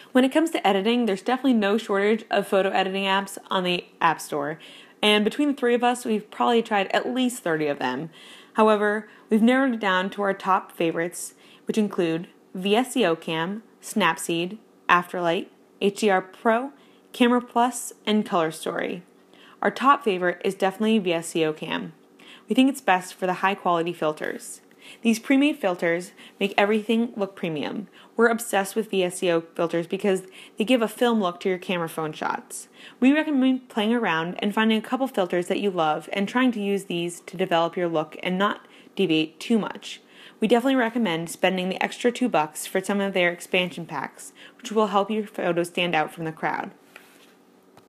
When it comes to editing, there's definitely no shortage of photo editing apps on the App Store, and between the three of us, we've probably tried at least 30 of them. However, we've narrowed it down to our top favorites, which include VSCO Cam, Snapseed, Afterlight, HDR Pro, Camera Plus, and Color Story. Our top favorite is definitely VSCO Cam. We think it's best for the high-quality filters. These pre-made filters make everything look premium. We're obsessed with VSCO filters because they give a film look to your camera phone shots. We recommend playing around and finding a couple filters that you love and trying to use these to develop your look and not deviate too much. We definitely recommend spending the extra $2 for some of their expansion packs, which will help your photos stand out from the crowd.